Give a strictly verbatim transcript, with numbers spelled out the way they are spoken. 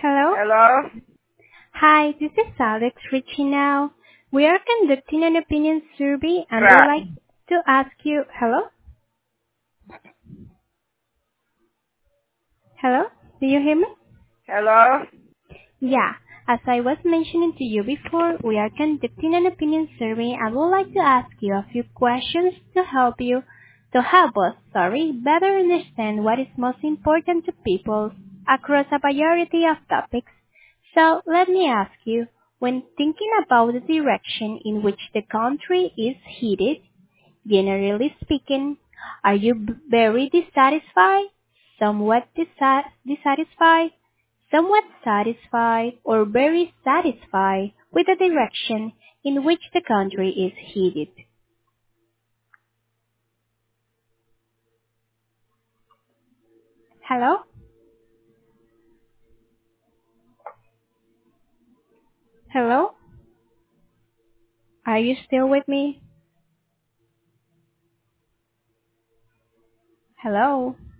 Hello? Hello? Hi, this is Alex reaching now. We are conducting an opinion survey and would Right. like to ask you, hello? Hello? Do you hear me? Hello? Yeah. As I was mentioning to you before, we are conducting an opinion survey and would like to ask you a few questions to help you, to help us, sorry, better understand what is most important to people across a variety of topics. So let me ask you, when thinking about the direction in which the country is headed, generally speaking, are you b- very dissatisfied, somewhat disa- dissatisfied, somewhat satisfied, or very satisfied with the direction in which the country is headed? Hello? Hello? Are you still with me? Hello?